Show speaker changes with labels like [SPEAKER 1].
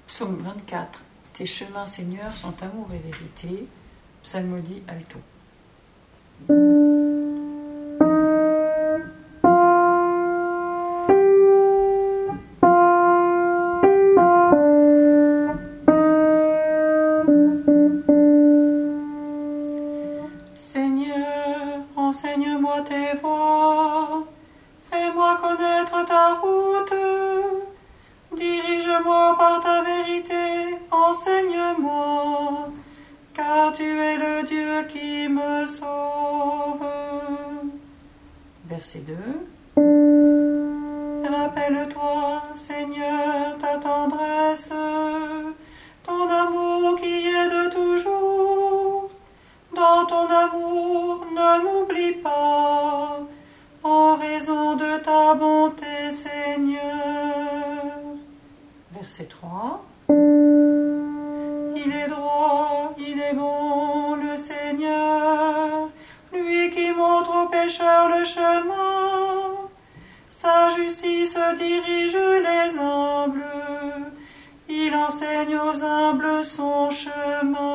[SPEAKER 1] Psaume 24. Tes chemins, Seigneur, sont amour et vérité. Psalmodie alto.
[SPEAKER 2] Seigneur, enseigne-moi tes voies, fais-moi connaître ta route, dirige-moi par ta vérité, enseigne-moi, car tu es le Dieu qui me sauve.
[SPEAKER 1] Verset 2.
[SPEAKER 2] Rappelle-toi, Seigneur, ta tendresse, ton amour qui est de toujours. Dans ton amour, ne m'oublie pas, en raison de ta bonté, Seigneur.
[SPEAKER 1] Verset 3.
[SPEAKER 2] Il est droit, il est bon, le Seigneur, lui qui montre aux pécheurs le chemin. Sa justice dirige les humbles, il enseigne aux humbles son chemin.